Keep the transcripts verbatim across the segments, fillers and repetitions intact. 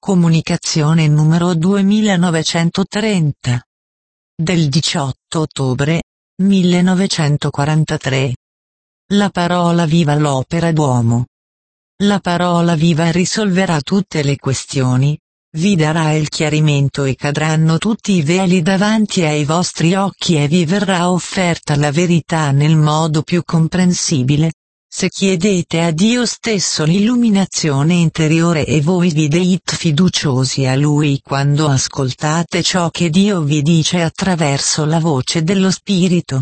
Comunicazione numero duemilanovecentotrenta. Del diciotto ottobre millenovecentoquarantatré. La parola viva l'opera d'uomo. La parola viva risolverà tutte le questioni, vi darà il chiarimento e cadranno tutti i veli davanti ai vostri occhi e vi verrà offerta la verità nel modo più comprensibile, se chiedete a Dio stesso l'illuminazione interiore e voi vi dite fiduciosi a Lui quando ascoltate ciò che Dio vi dice attraverso la voce dello Spirito.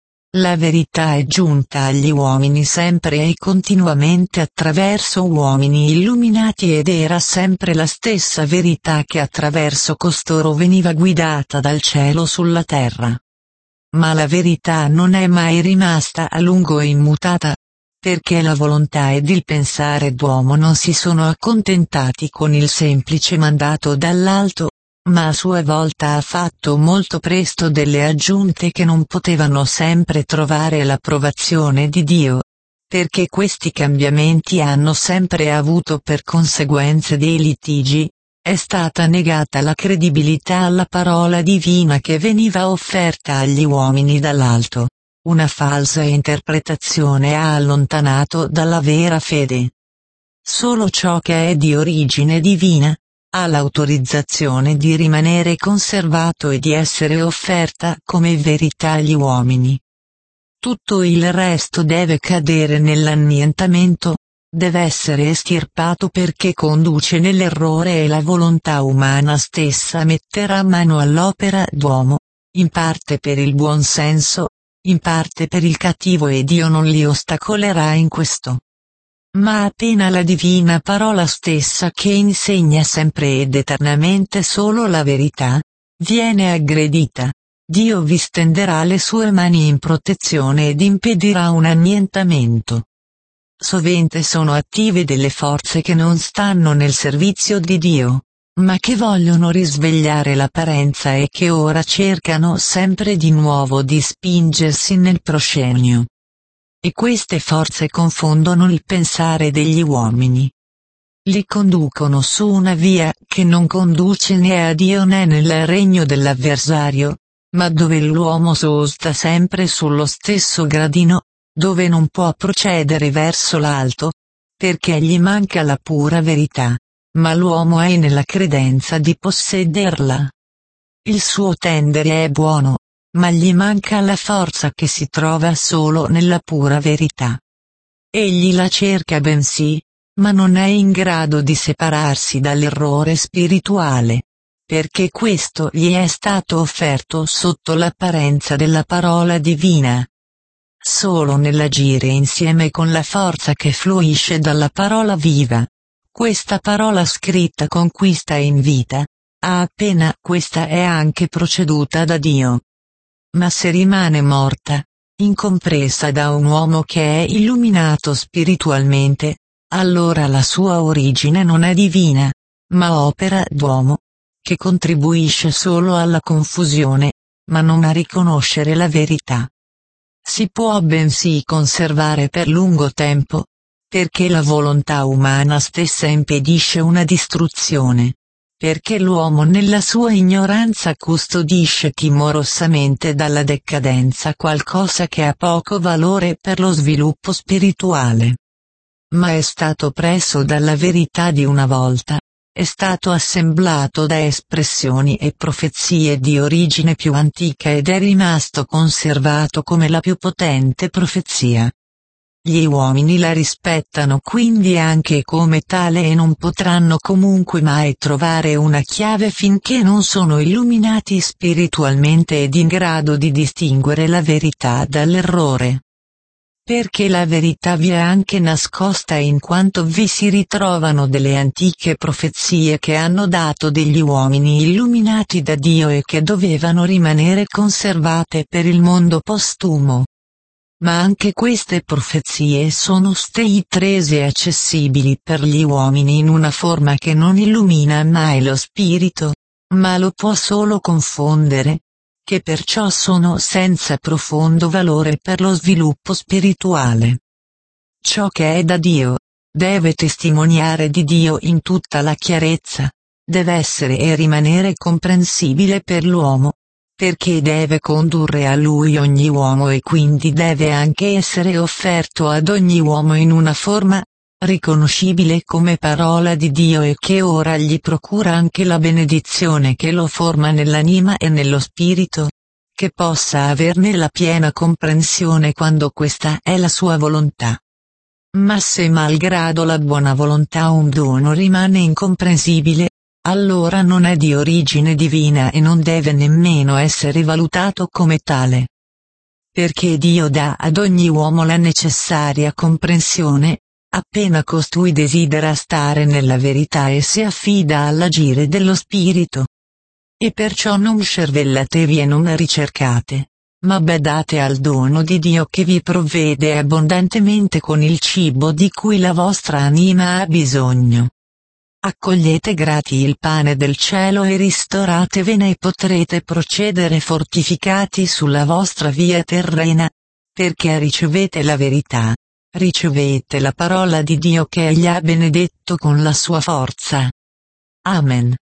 La verità è giunta agli uomini sempre e continuamente attraverso uomini illuminati ed era sempre la stessa verità che attraverso costoro veniva guidata dal cielo sulla terra. Ma la verità non è mai rimasta a lungo immutata, perché la volontà ed il pensare d'uomo non si sono accontentati con il semplice mandato dall'alto, ma a sua volta ha fatto molto presto delle aggiunte che non potevano sempre trovare l'approvazione di Dio, perché questi cambiamenti hanno sempre avuto per conseguenze dei litigi, è stata negata la credibilità alla parola divina che veniva offerta agli uomini dall'alto, una falsa interpretazione ha allontanato dalla vera fede. Solo ciò che è di origine divina ha l'autorizzazione di rimanere conservato e di essere offerta come verità agli uomini. Tutto il resto deve cadere nell'annientamento, deve essere estirpato perché conduce nell'errore e la volontà umana stessa metterà mano all'opera d'uomo, in parte per il buon senso, in parte per il cattivo e Dio non li ostacolerà in questo. Ma appena la divina parola stessa che insegna sempre ed eternamente solo la verità, viene aggredita, Dio vi stenderà le sue mani in protezione ed impedirà un annientamento. Sovente sono attive delle forze che non stanno nel servizio di Dio, ma che vogliono risvegliare l'apparenza e che ora cercano sempre di nuovo di spingersi nel proscenio. E queste forze confondono il pensare degli uomini. Li conducono su una via che non conduce né a Dio né nel regno dell'avversario, ma dove l'uomo sosta sempre sullo stesso gradino, dove non può procedere verso l'alto, perché gli manca la pura verità, ma l'uomo è nella credenza di possederla. Il suo tendere è buono, ma gli manca la forza che si trova solo nella pura verità. Egli la cerca bensì, ma non è in grado di separarsi dall'errore spirituale, perché questo gli è stato offerto sotto l'apparenza della parola divina. Solo nell'agire insieme con la forza che fluisce dalla parola viva, questa parola scritta conquista in vita, a appena questa è anche proceduta da Dio. Ma se rimane morta, incompresa da un uomo che è illuminato spiritualmente, allora la sua origine non è divina, ma opera d'uomo, che contribuisce solo alla confusione, ma non a riconoscere la verità. Si può bensì conservare per lungo tempo, perché la volontà umana stessa impedisce una distruzione. Perché l'uomo nella sua ignoranza custodisce timorosamente dalla decadenza qualcosa che ha poco valore per lo sviluppo spirituale. Ma è stato preso dalla verità di una volta, è stato assemblato da espressioni e profezie di origine più antica ed è rimasto conservato come la più potente profezia. Gli uomini la rispettano quindi anche come tale e non potranno comunque mai trovare una chiave finché non sono illuminati spiritualmente ed in grado di distinguere la verità dall'errore. Perché la verità vi è anche nascosta in quanto vi si ritrovano delle antiche profezie che hanno dato degli uomini illuminati da Dio e che dovevano rimanere conservate per il mondo postumo. Ma anche queste profezie sono state rese accessibili per gli uomini in una forma che non illumina mai lo spirito, ma lo può solo confondere, che perciò sono senza profondo valore per lo sviluppo spirituale. Ciò che è da Dio, deve testimoniare di Dio in tutta la chiarezza, deve essere e rimanere comprensibile per l'uomo, perché deve condurre a lui ogni uomo e quindi deve anche essere offerto ad ogni uomo in una forma riconoscibile come parola di Dio e che ora gli procura anche la benedizione che lo forma nell'anima e nello spirito, che possa averne la piena comprensione quando questa è la sua volontà. Ma se malgrado la buona volontà un dono rimane incomprensibile, allora non è di origine divina e non deve nemmeno essere valutato come tale. Perché Dio dà ad ogni uomo la necessaria comprensione, appena costui desidera stare nella verità e si affida all'agire dello Spirito. E perciò non scervellatevi e non ricercate, ma badate al dono di Dio che vi provvede abbondantemente con il cibo di cui la vostra anima ha bisogno. Accogliete grati il pane del cielo e ristoratevene e potrete procedere fortificati sulla vostra via terrena, perché ricevete la verità, ricevete la parola di Dio che Egli ha benedetto con la sua forza. Amen.